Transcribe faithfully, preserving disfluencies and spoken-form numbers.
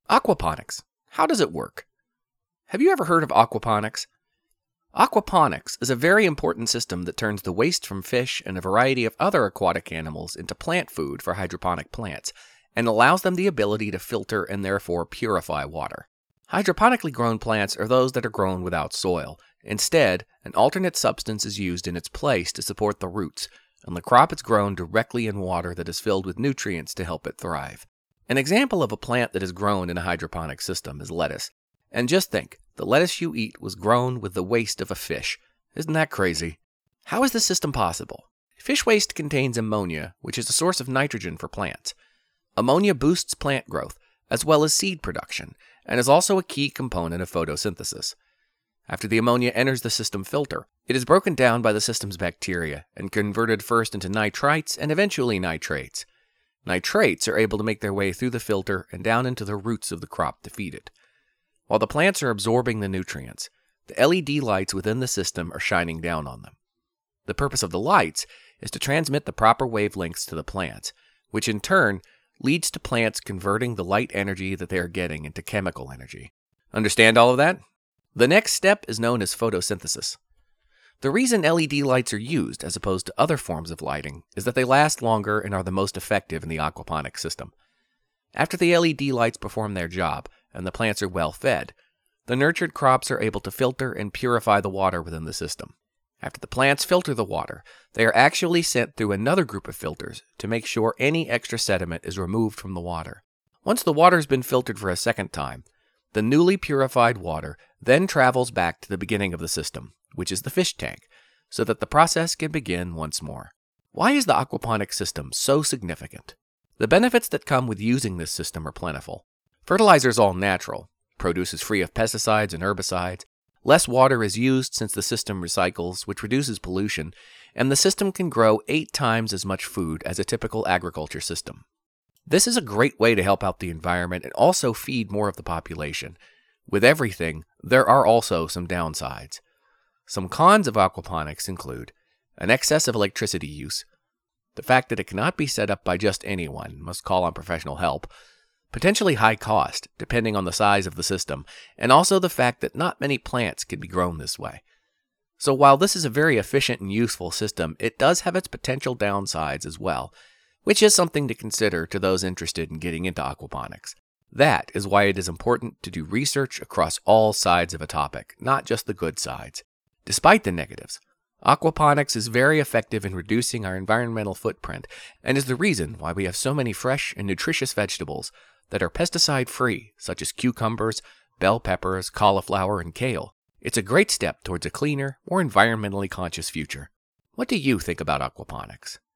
Aquaponics. How does it work? Have you ever heard of aquaponics? Aquaponics is a very important system that turns the waste from fish and a variety of other aquatic animals into plant food for hydroponic plants and allows them the ability to filter and therefore purify water. Hydroponically grown plants are those that are grown without soil. Instead, an alternate substance is used in its place to support the roots, and the crop is grown directly in water that is filled with nutrients to help it thrive. An example of a plant that is grown in a hydroponic system is lettuce. And just think, the lettuce you eat was grown with the waste of a fish. Isn't that crazy? How is this system possible? Fish waste contains ammonia, which is a source of nitrogen for plants. Ammonia boosts plant growth, as well as seed production, and is also a key component of photosynthesis. After the ammonia enters the system filter, it is broken down by the system's bacteria and converted first into nitrites and eventually nitrates. Nitrates are able to make their way through the filter and down into the roots of the crop to feed it. While the plants are absorbing the nutrients, the L E D lights within the system are shining down on them. The purpose of the lights is to transmit the proper wavelengths to the plants, which in turn leads to plants converting the light energy that they are getting into chemical energy. Understand all of that? The next step is known as photosynthesis. The reason L E D lights are used as opposed to other forms of lighting is that they last longer and are the most effective in the aquaponic system. After the L E D lights perform their job and the plants are well fed, the nurtured crops are able to filter and purify the water within the system. After the plants filter the water, they are actually sent through another group of filters to make sure any extra sediment is removed from the water. Once the water has been filtered for a second time, the newly purified water then travels back to the beginning of the system, which is the fish tank, so that the process can begin once more. Why is the aquaponic system so significant? The benefits that come with using this system are plentiful. Fertilizer is all natural, produce is free of pesticides and herbicides, less water is used since the system recycles, which reduces pollution, and the system can grow eight times as much food as a typical agriculture system. This is a great way to help out the environment and also feed more of the population. With everything, there are also some downsides. Some cons of aquaponics include an excess of electricity use, the fact that it cannot be set up by just anyone, must call on professional help, potentially high cost, depending on the size of the system, and also the fact that not many plants can be grown this way. So while this is a very efficient and useful system, it does have its potential downsides as well, which is something to consider to those interested in getting into aquaponics. That is why it is important to do research across all sides of a topic, not just the good sides. Despite the negatives, aquaponics is very effective in reducing our environmental footprint and is the reason why we have so many fresh and nutritious vegetables that are pesticide-free, such as cucumbers, bell peppers, cauliflower, and kale. It's a great step towards a cleaner, more environmentally conscious future. What do you think about aquaponics?